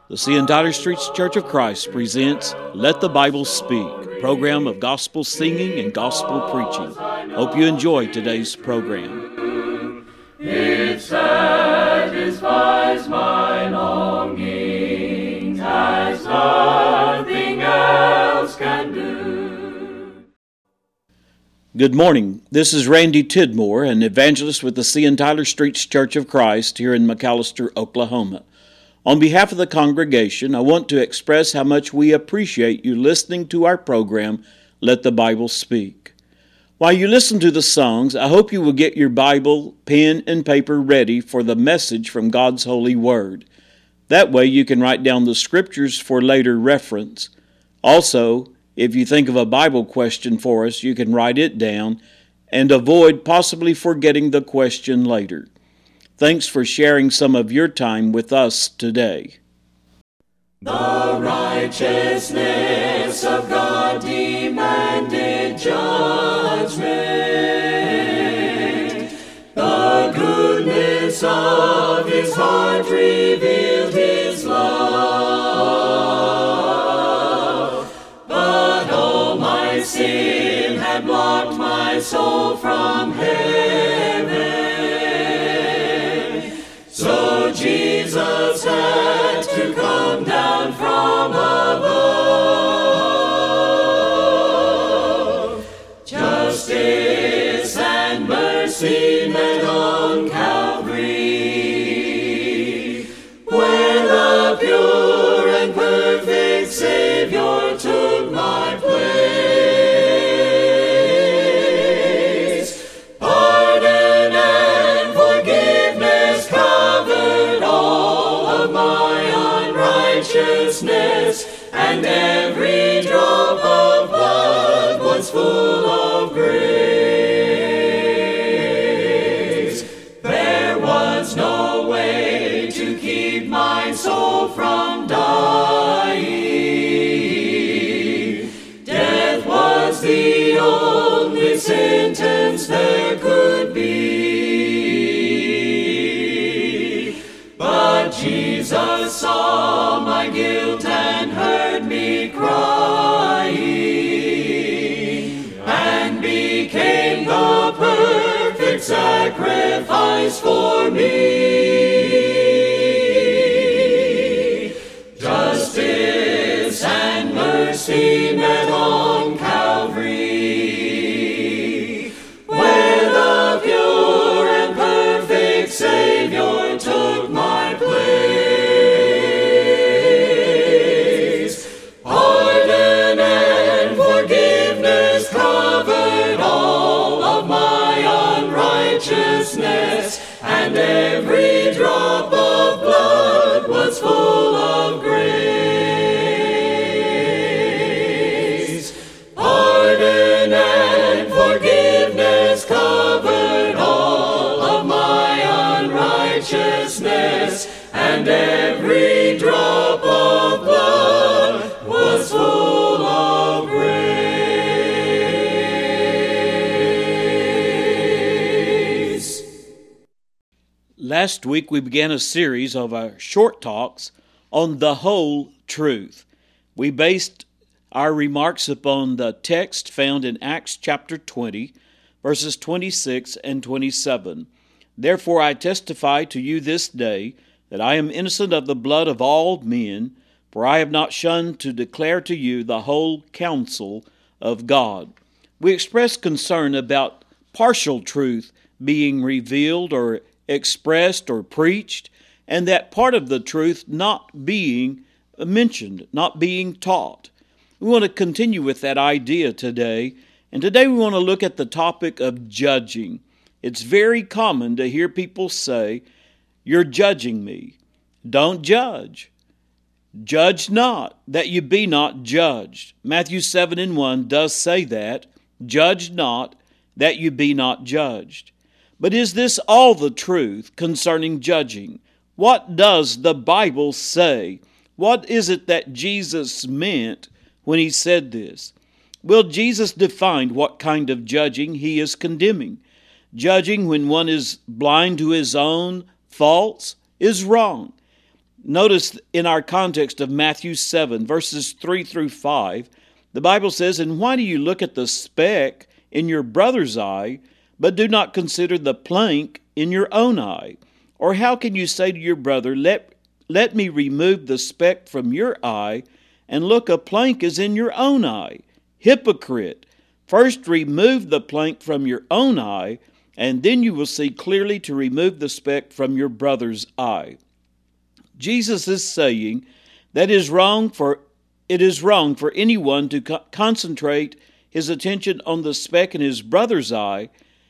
The CN Tyler Streets Church of Christ presents Let the Bible Speak, a program of gospel singing and gospel preaching. Hope you enjoy today's program. It satisfies my longings as nothing else can do. Good morning. This is Randy Tidmore, an evangelist with the CN Tyler Streets Church of Christ here in McAlester, Oklahoma. On behalf of the congregation, I want to express how much we appreciate you listening to our program, Let the Bible Speak. While you listen to the songs, I hope you will get your Bible, pen, and paper ready for the message from God's holy word. That way you can write down the scriptures for later reference. Also, if you think of a Bible question for us, you can write it down and avoid possibly forgetting the question later. Thanks for sharing some of your time with us today. The righteousness of God demanded judgment. The goodness of His heart revealed His love. But all my sin had blocked my soul from heaven. So Jesus had to come down from above. Justice and mercy met on Calvary, where the pure and perfect Savior took my place. Pardon and forgiveness covered all of my unrighteousness, and every drop of blood was full of grace. There was no way to keep my soul from dying. Death was the only sentence there could be. But Jesus saw my guilt and heard me crying, and became the perfect sacrifice for me. Justice and mercy met on Calvary, where the pure and perfect Savior took my place. Pardon and forgiveness covered all of my unrighteousness, and every drop of blood was full of grace. Pardon and forgiveness covered all of my unrighteousness, and every drop of blood was full of grace. Last week we began a series of our short talks on the whole truth. We based our remarks upon the text found in Acts chapter 20, verses 26 and 27. Therefore I testify to you this day that I am innocent of the blood of all men, for I have not shunned to declare to you the whole counsel of God. We expressed concern about partial truth being revealed or expressed or preached, and that part of the truth not being mentioned, not being taught. We want to continue with that idea today, and today we want to look at the topic of judging. It's very common to hear people say, "You're judging me." Don't judge. Judge not, that you be not judged. Matthew 7:1 does say that. Judge not, that you be not judged. But is this all the truth concerning judging? What does the Bible say? What is it that Jesus meant when He said this? Well, Jesus defined what kind of judging He is condemning. Judging when one is blind to his own faults is wrong. Notice in our context of Matthew 7, verses 3 through 5, the Bible says, "And why do you look at the speck in your brother's eye, but do not consider the plank in your own eye? Or how can you say to your brother, let me remove the speck from your eye, and look, a plank is in your own eye? Hypocrite! First remove the plank from your own eye, and then you will see clearly to remove the speck from your brother's eye." Jesus is saying that it is wrong for anyone to concentrate his attention on the speck in his brother's eye,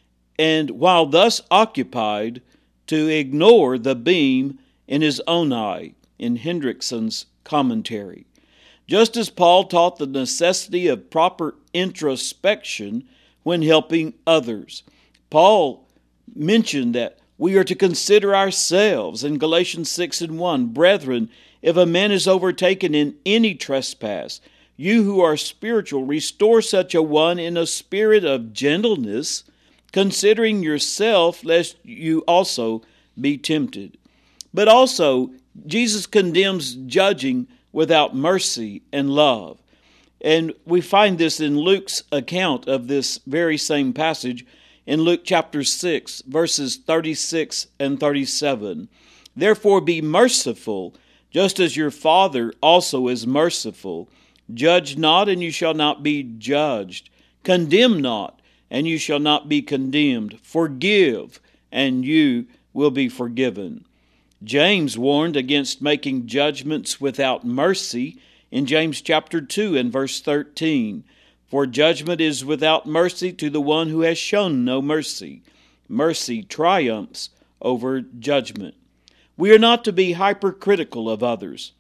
and while thus occupied, to ignore the beam in his own eye, in Hendrickson's commentary. Just as Paul taught the necessity of proper introspection when helping others, Paul mentioned that we are to consider ourselves in Galatians 6:1. "Brethren, if a man is overtaken in any trespass, you who are spiritual, restore such a one in a spirit of gentleness, considering yourself, lest you also be tempted." But also, Jesus condemns judging without mercy and love. And we find this in Luke's account of this very same passage in Luke chapter 6, verses 36 and 37. "Therefore be merciful, just as your Father also is merciful. Judge not, and you shall not be judged. Condemn not, and you shall not be condemned. Forgive, and you will be forgiven." James warned against making judgments without mercy in James chapter 2 and verse 13. "For judgment is without mercy to the one who has shown no mercy. Mercy triumphs over judgment." We are not to be hypercritical of others,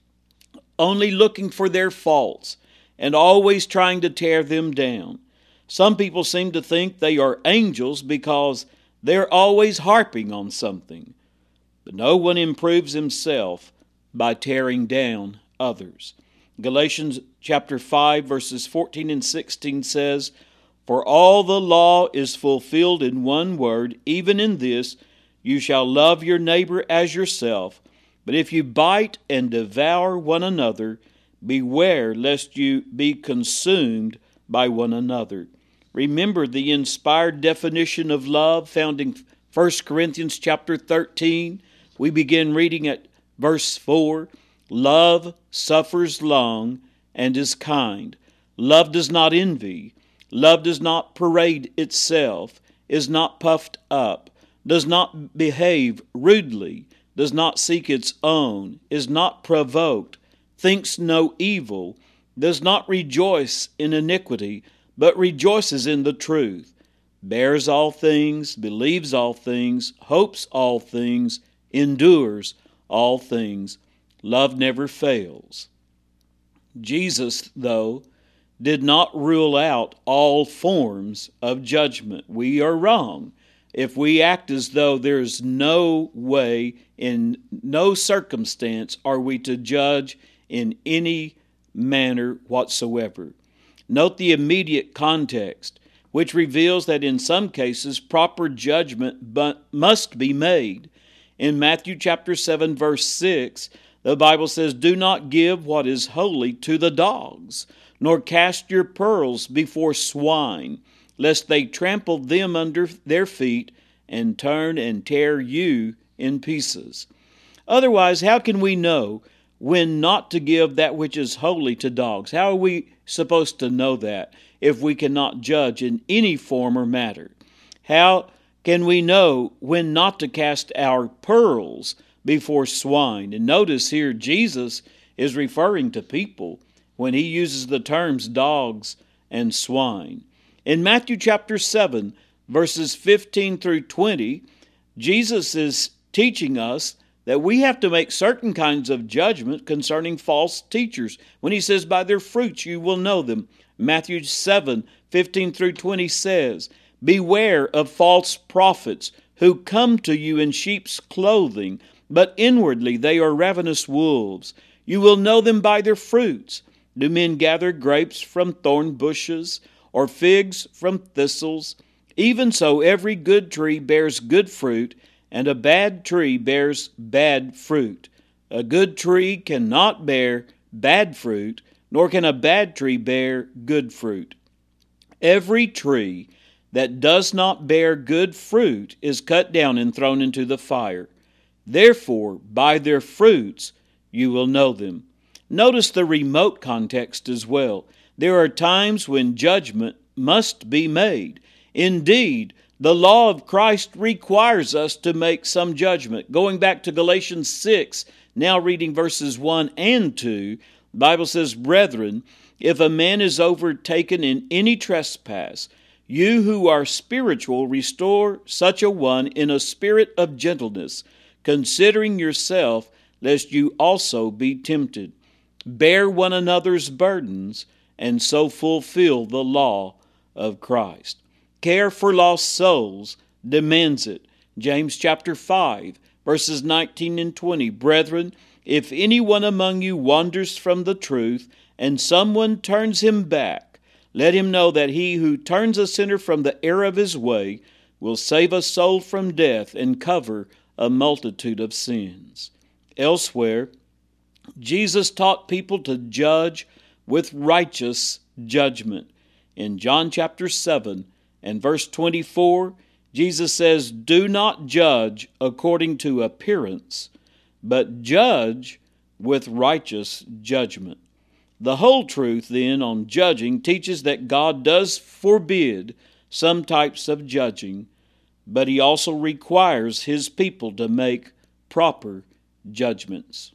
only looking for their faults and always trying to tear them down. Some people seem to think they are angels because they're always harping on something. But no one improves himself by tearing down others. Galatians chapter 5 verses 14 and 16 says, "For all the law is fulfilled in one word, even in this, you shall love your neighbor as yourself. But if you bite and devour one another, beware lest you be consumed by one another." Remember the inspired definition of love found in 1 Corinthians chapter 13. We begin reading at verse 4. "Love suffers long and is kind. Love does not envy. Love does not parade itself, is not puffed up, does not behave rudely, does not seek its own, is not provoked, thinks no evil, does not rejoice in iniquity, but rejoices in the truth, bears all things, believes all things, hopes all things, endures all things. Love never fails." Jesus, though, did not rule out all forms of judgment. We are wrong if we act as though there's no way, in no circumstance, are we to judge in any manner whatsoever. Note the immediate context, which reveals that in some cases proper judgment must be made. In Matthew chapter 7, verse 6, the Bible says, "Do not give what is holy to the dogs, nor cast your pearls before swine, lest they trample them under their feet and turn and tear you in pieces." Otherwise, how can we know when not to give that which is holy to dogs? How are we supposed to know that if we cannot judge in any form or matter? How can we know when not to cast our pearls before swine? And notice here, Jesus is referring to people when he uses the terms dogs and swine. In Matthew chapter 7, verses 15 through 20, Jesus is teaching us that we have to make certain kinds of judgment concerning false teachers. When he says, "By their fruits you will know them." Matthew 7, 15 through 20 says, "Beware of false prophets who come to you in sheep's clothing, but inwardly they are ravenous wolves. You will know them by their fruits. Do men gather grapes from thorn bushes, or figs from thistles? Even so every good tree bears good fruit, and a bad tree bears bad fruit. A good tree cannot bear bad fruit, nor can a bad tree bear good fruit. Every tree that does not bear good fruit is cut down and thrown into the fire. Therefore, by their fruits you will know them. Notice the remote context as well. There are times when judgment must be made. Indeed, the law of Christ requires us to make some judgment. Going back to Galatians 6, now reading verses 1 and 2, the Bible says, "Brethren, if a man is overtaken in any trespass, you who are spiritual restore such a one in a spirit of gentleness, considering yourself, lest you also be tempted. Bear one another's burdens, and so fulfill the law of Christ." Care for lost souls demands it. James chapter 5, verses 19 and 20. "Brethren, if anyone among you wanders from the truth, and someone turns him back, let him know that he who turns a sinner from the error of his way will save a soul from death and cover a multitude of sins." Elsewhere, Jesus taught people to judge with righteous judgment. In John chapter 7 and verse 24, Jesus says, "Do not judge according to appearance, but judge with righteous judgment." The whole truth then on judging teaches that God does forbid some types of judging, but He also requires His people to make proper judgments.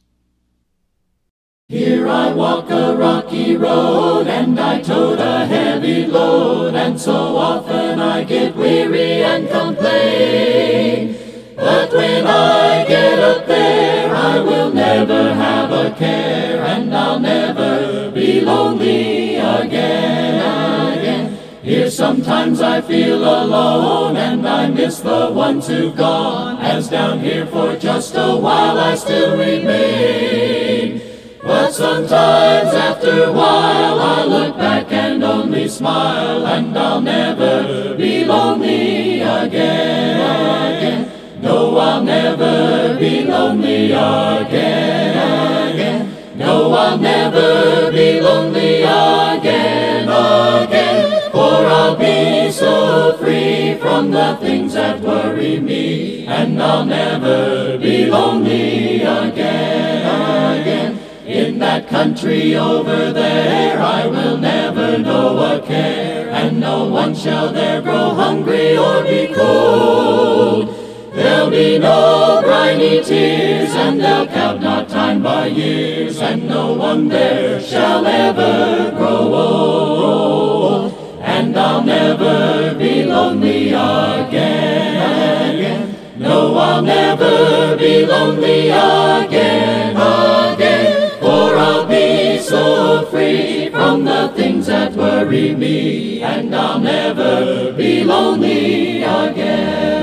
Here I walk a rocky road, and I tote a heavy load, and so often I get weary and complain. But when I get up there, I will never have a care, and I'll never be lonely again. Here sometimes I feel alone, and I miss the ones who've gone, as down here for just a while I still remain. But sometimes after a while I look back and only smile, and I'll never be lonely again. No, I'll never be lonely again. No, I'll never be lonely again. For I'll be so free from the things that worry me, and I'll never be lonely again. In that country over there I will never know a care, and no one shall there grow hungry or be cold. There'll be no briny tears, and they'll count not time by years, and no one there shall ever grow old. And I'll never be lonely again. No, I'll never be lonely again. For I'll be so free from the things that worry me, and I'll never be lonely again.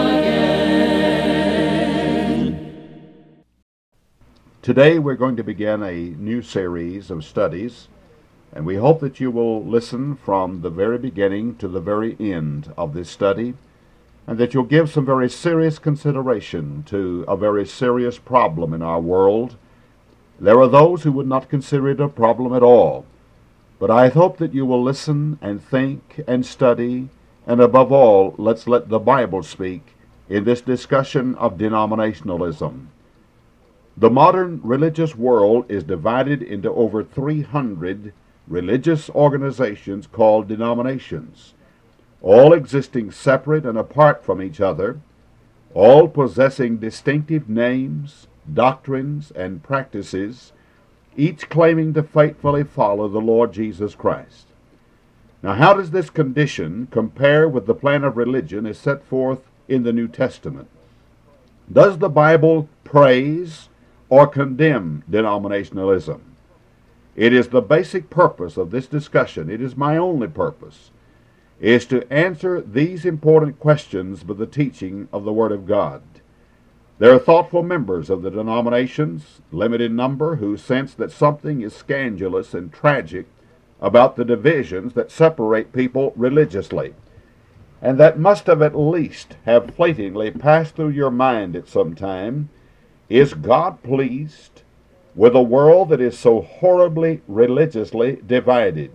Today we're going to begin a new series of studies, and we hope that you will listen from the very beginning to the very end of this study, and that you'll give some very serious consideration to a very serious problem in our world. There are those who would not consider it a problem at all, but I hope that you will listen and think and study, and above all, let's let the Bible speak in this discussion of denominationalism. The modern religious world is divided into over 300 religious organizations called denominations, all existing separate and apart from each other, all possessing distinctive names, doctrines, and practices, each claiming to faithfully follow the Lord Jesus Christ. Now, how does this condition compare with the plan of religion as set forth in the New Testament? Does the Bible praise or condemn denominationalism? It is the basic purpose of this discussion, it is my only purpose, is to answer these important questions by the teaching of the Word of God. There are thoughtful members of the denominations, limited number, who sense that something is scandalous and tragic about the divisions that separate people religiously, and that must have at least fleetingly passed through your mind at some time, Is God pleased with a world that is so horribly religiously divided?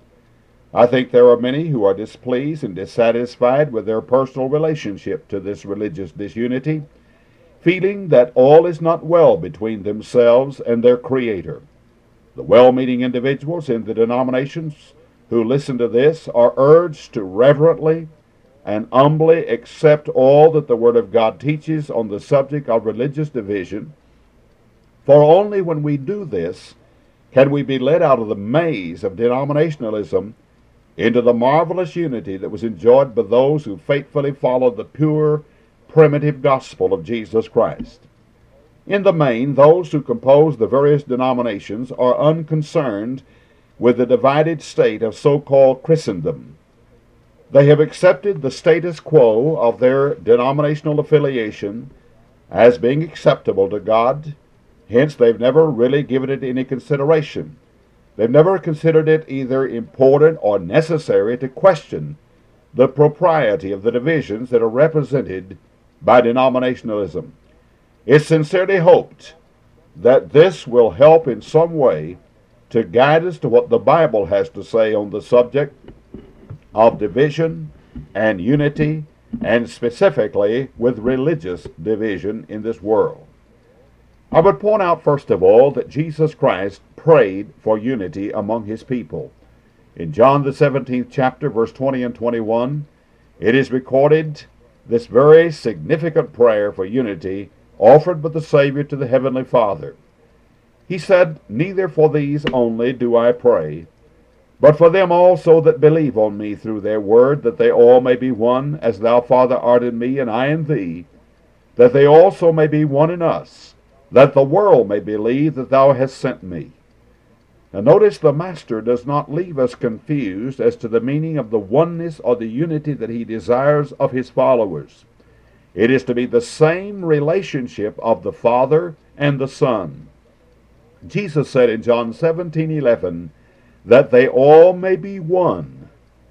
I think there are many who are displeased and dissatisfied with their personal relationship to this religious disunity, feeling that all is not well between themselves and their Creator. The well-meaning individuals in the denominations who listen to this are urged to reverently and humbly accept all that the Word of God teaches on the subject of religious division, for only when we do this can we be led out of the maze of denominationalism into the marvelous unity that was enjoyed by those who faithfully followed the pure, primitive gospel of Jesus Christ. In the main, those who compose the various denominations are unconcerned with the divided state of so-called Christendom. They have accepted the status quo of their denominational affiliation as being acceptable to God. Hence, they've never really given it any consideration. They've never considered it either important or necessary to question the propriety of the divisions that are represented by denominationalism. It's sincerely hoped that this will help in some way to guide us to what the Bible has to say on the subject of division and unity, and specifically with religious division in this world. I would point out first of all that Jesus Christ prayed for unity among his people. In John the 17th chapter, verse 20 and 21, it is recorded this very significant prayer for unity offered by the Savior to the Heavenly Father. He said, "Neither for these only do I pray, but for them also that believe on me through their word, that they all may be one, as thou, Father, art in me, and I in thee, that they also may be one in us, that the world may believe that thou hast sent me." Now notice the Master does not leave us confused as to the meaning of the oneness or the unity that he desires of his followers. It is to be the same relationship of the Father and the Son. Jesus said in John 17:11, that they all may be one,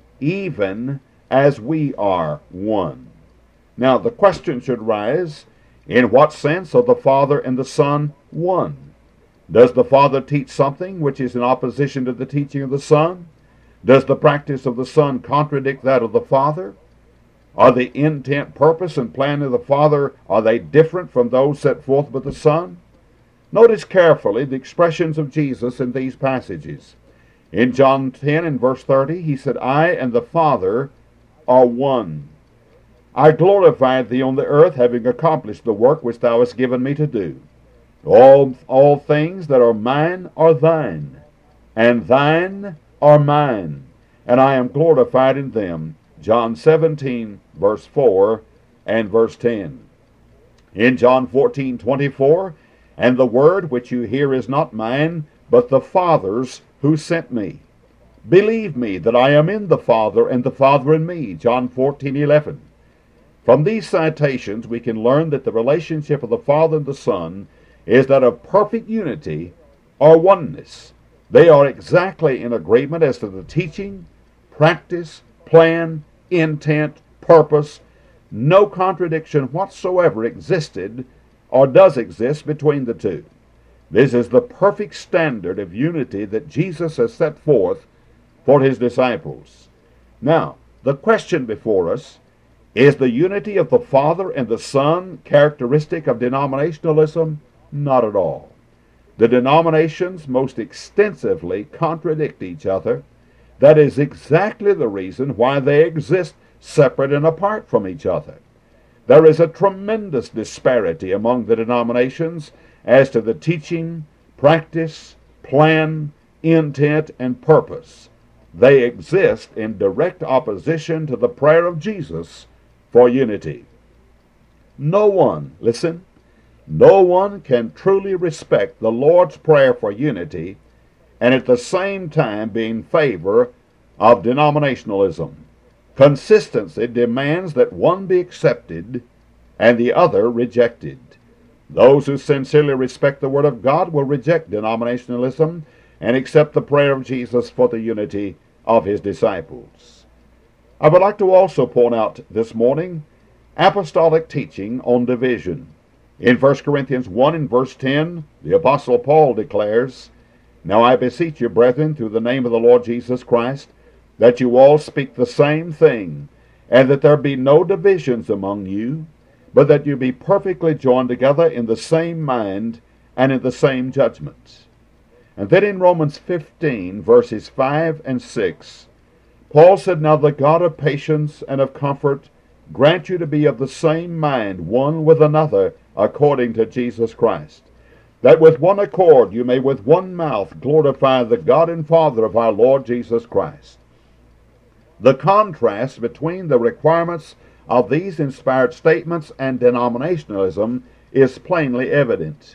even as we are one. Now the question should rise, in what sense are the Father and the Son one? Does the Father teach something which is in opposition to the teaching of the Son? Does the practice of the Son contradict that of the Father? Are the intent, purpose, and plan of the Father, are they different from those set forth by the Son? Notice carefully the expressions of Jesus in these passages. In John 10 and verse 30, he said, "I and the Father are one. I glorified thee on the earth, having accomplished the work which thou hast given me to do. All things that are mine are thine, and thine are mine, and I am glorified in them." John 17, verse 4 and verse 10. In John 14:24, "And the word which you hear is not mine, but the Father's who sent me. Believe me that I am in the Father, and the Father in me." John 14:11. From these citations we can learn that the relationship of the Father and the Son is that of perfect unity or oneness. They are exactly in agreement as to the teaching, practice, plan, intent, purpose. No contradiction whatsoever existed or does exist between the two. This is the perfect standard of unity that Jesus has set forth for his disciples. Now, the question before us, is the unity of the Father and the Son characteristic of denominationalism? Not at all. The denominations most extensively contradict each other. That is exactly the reason why they exist separate and apart from each other. There is a tremendous disparity among the denominations as to the teaching, practice, plan, intent, and purpose. They exist in direct opposition to the prayer of Jesus for unity. No one, listen, no one can truly respect the Lord's prayer for unity and at the same time be in favor of denominationalism. Consistency demands that one be accepted and the other rejected. Those who sincerely respect the Word of God will reject denominationalism and accept the prayer of Jesus for the unity of his disciples. I would like to also point out this morning apostolic teaching on division. In 1 Corinthians 1 and verse 10, the Apostle Paul declares, "Now I beseech you, brethren, through the name of the Lord Jesus Christ, that you all speak the same thing, and that there be no divisions among you, but that you be perfectly joined together in the same mind and in the same judgment." And then in Romans 15, verses 5 and 6, Paul said, "Now the God of patience and of comfort grant you to be of the same mind one with another according to Jesus Christ, that with one accord you may with one mouth glorify the God and Father of our Lord Jesus Christ." The contrast between the requirements of these inspired statements and denominationalism is plainly evident.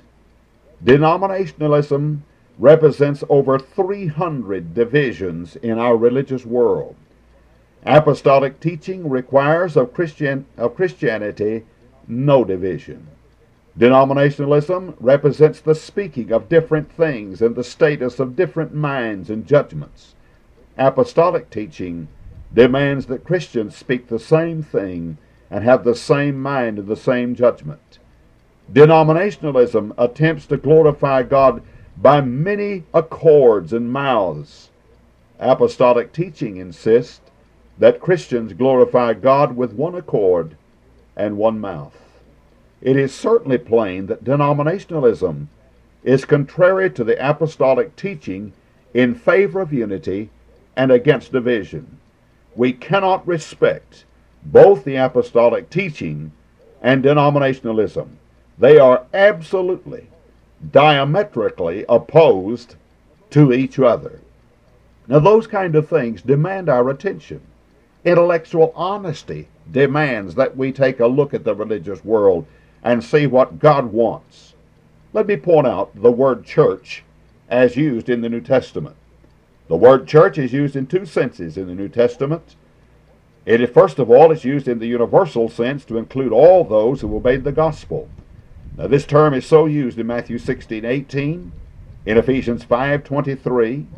Denominationalism represents over 300 divisions in our religious world. Apostolic teaching requires of Christianity no division. Denominationalism represents the speaking of different things and the status of different minds and judgments. Apostolic teaching demands that Christians speak the same thing and have the same mind and the same judgment. Denominationalism attempts to glorify God by many accords and mouths. Apostolic teaching insists that Christians glorify God with one accord and one mouth. It is certainly plain that denominationalism is contrary to the apostolic teaching in favor of unity and against division. We cannot respect both the apostolic teaching and denominationalism. They are absolutely, diametrically opposed to each other. Now, those kind of things demand our attention. Intellectual honesty demands that we take a look at the religious world and see what God wants. Let me point out the word church as used in the New Testament. The word church is used in two senses in the New Testament. First of all, it's used in the universal sense to include all those who obeyed the gospel. Now, this term is so used in Matthew 16:18, in Ephesians 5:23.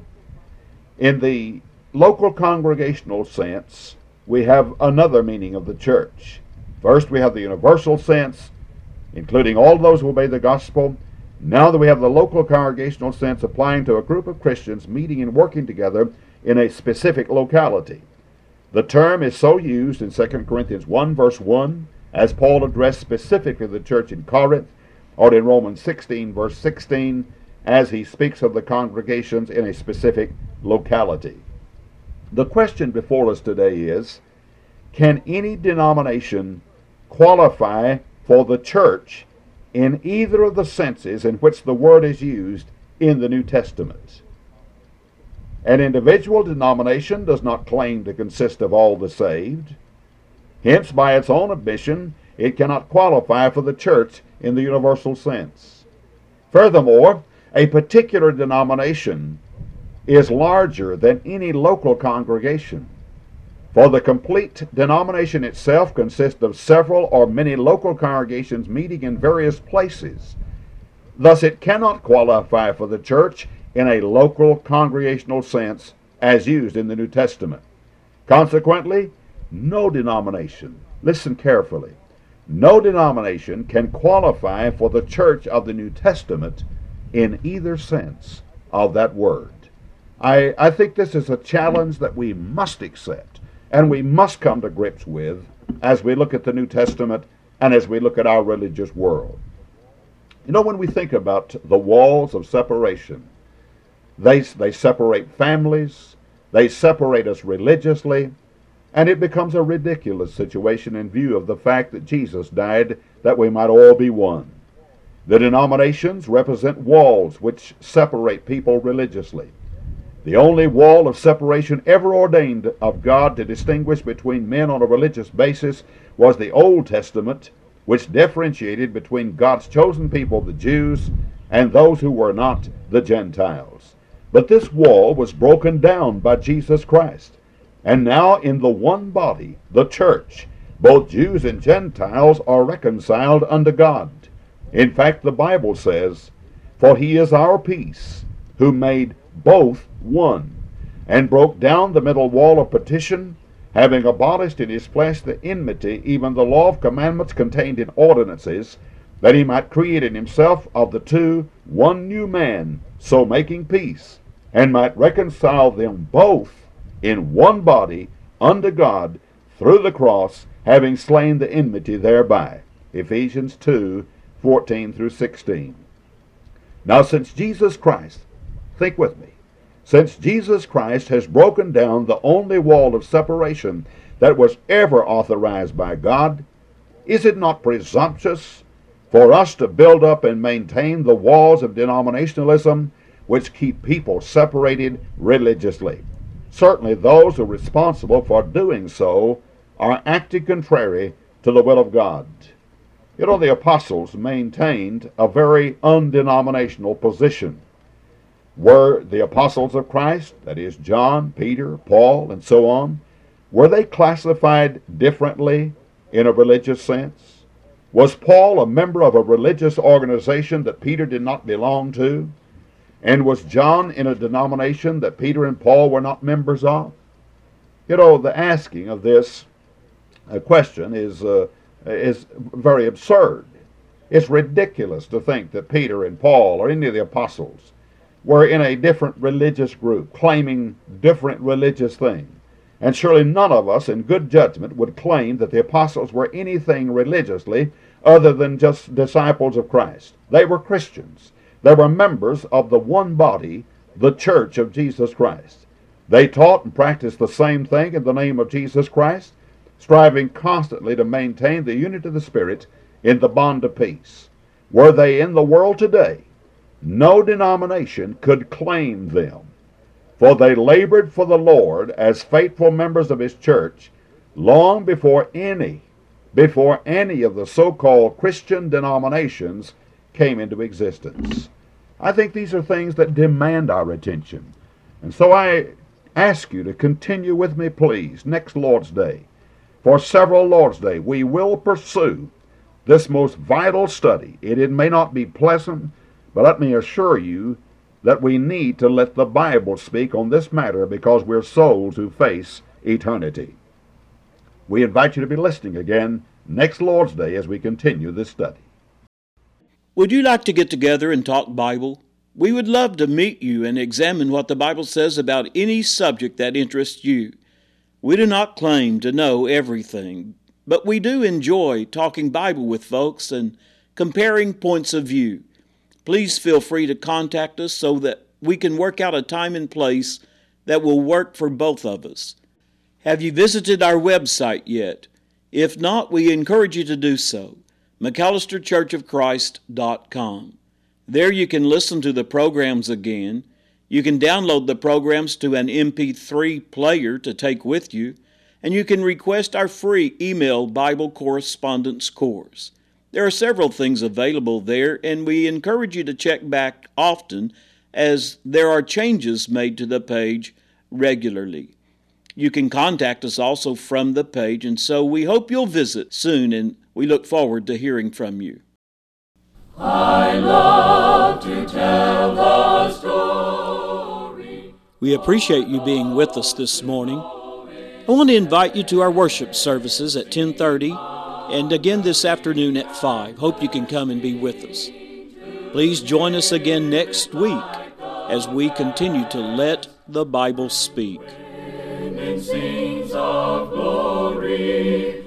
In the local congregational sense, we have another meaning of the church. First, we have the universal sense, including all those who obey the gospel. Now that we have the local congregational sense applying to a group of Christians meeting and working together in a specific locality. The term is so used in 2 Corinthians 1 verse 1 as Paul addressed specifically the church in Corinth, or in Romans 16 verse 16 as he speaks of the congregations in a specific locality. The question before us today is, can any denomination qualify for the church in either of the senses in which the word is used in the New Testament? An individual denomination does not claim to consist of all the saved. Hence, by its own admission, it cannot qualify for the church in the universal sense. Furthermore, a particular denomination is larger than any local congregation, for the complete denomination itself consists of several or many local congregations meeting in various places. Thus, it cannot qualify for the church in a local congregational sense as used in the New Testament. Consequently, no denomination, listen carefully, no denomination can qualify for the church of the New Testament in either sense of that word. I think this is a challenge that we must accept and we must come to grips with as we look at the New Testament and as we look at our religious world. You know, when we think about the walls of separation, they separate families, they separate us religiously, and it becomes a ridiculous situation in view of the fact that Jesus died that we might all be one. The denominations represent walls which separate people religiously. The only wall of separation ever ordained of God to distinguish between men on a religious basis was the Old Testament, which differentiated between God's chosen people, the Jews, and those who were not, the Gentiles. But this wall was broken down by Jesus Christ. And now in the one body, the church, both Jews and Gentiles are reconciled unto God. In fact, the Bible says, "For he is our peace, who made both one, and broke down the middle wall of partition, having abolished in his flesh the enmity, even the law of commandments contained in ordinances, that he might create in himself of the two one new man, so making peace, and might reconcile them both in one body unto God through the cross, having slain the enmity thereby. Ephesians 2:14 through 16. Now since Jesus Christ, think with me, since Jesus Christ has broken down the only wall of separation that was ever authorized by God, is it not presumptuous for us to build up and maintain the walls of denominationalism which keep people separated religiously? Certainly those who are responsible for doing so are acting contrary to the will of God. You know, the apostles maintained a very undenominational position. Were the apostles of Christ, that is John, Peter, Paul, and so on, were they classified differently in a religious sense? Was Paul a member of a religious organization that Peter did not belong to? And was John in a denomination that Peter and Paul were not members of? You know, the asking of this question is very absurd. It's ridiculous to think that Peter and Paul or any of the apostles were in a different religious group, claiming different religious things. And surely none of us in good judgment would claim that the apostles were anything religiously other than just disciples of Christ. They were Christians. They were members of the one body, the church of Jesus Christ. They taught and practiced the same thing in the name of Jesus Christ, striving constantly to maintain the unity of the Spirit in the bond of peace. Were they in the world today, no denomination could claim them, for they labored for the Lord as faithful members of His church long before any of the so-called Christian denominations came into existence. I think these are things that demand our attention. And so I ask you to continue with me, please, next Lord's Day. For several Lord's Day, we will pursue this most vital study. It may not be pleasant, but let me assure you that we need to let the Bible speak on this matter because we're souls who face eternity. We invite you to be listening again next Lord's Day as we continue this study. Would you like to get together and talk Bible? We would love to meet you and examine what the Bible says about any subject that interests you. We do not claim to know everything, but we do enjoy talking Bible with folks and comparing points of view. Please feel free to contact us so that we can work out a time and place that will work for both of us. Have you visited our website yet? If not, we encourage you to do so. McAllisterChurchofChrist.com. There you can listen to the programs again. You can download the programs to an MP3 player to take with you, and you can request our free email Bible correspondence course. There are several things available there, and we encourage you to check back often as there are changes made to the page regularly. You can contact us also from the page, and so we hope you'll visit soon, and we look forward to hearing from you. I love to tell the story. We appreciate you being with us this morning. I want to invite you to our worship services at 10:30 and again this afternoon at 5. Hope you can come and be with us. Please join us again next week as we continue to let the Bible speak. It sings of glory.